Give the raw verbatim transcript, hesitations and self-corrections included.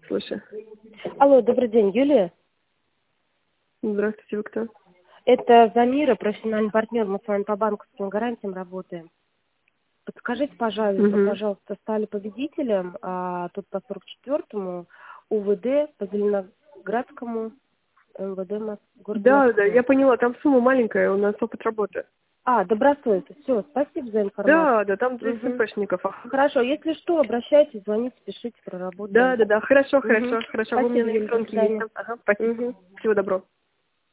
Слушай. Алло, добрый день, Юлия. Здравствуйте, вы кто? Это Замира, профессиональный партнер. Мы с вами по банковским гарантиям работаем. Подскажите, пожалуйста, Угу. пожалуйста, стали победителем, а, тут по сорок четвёртому УВД, по Зеленоградскому МВД Мос- города Да, да, Москвы. я поняла, там сумма маленькая, у нас опыт работы. А, добросовестно. Все, спасибо за информацию. Да, да, там тридцать Мгм. ФПшников. Хорошо, если что, обращайтесь, звоните, пишите, проработаем. Да, да, да, хорошо, Угу. хорошо, хорошо, вы мне Спасибо, на Юлия, до электронке есть. свидания. Ага, спасибо. Угу. Всего доброго.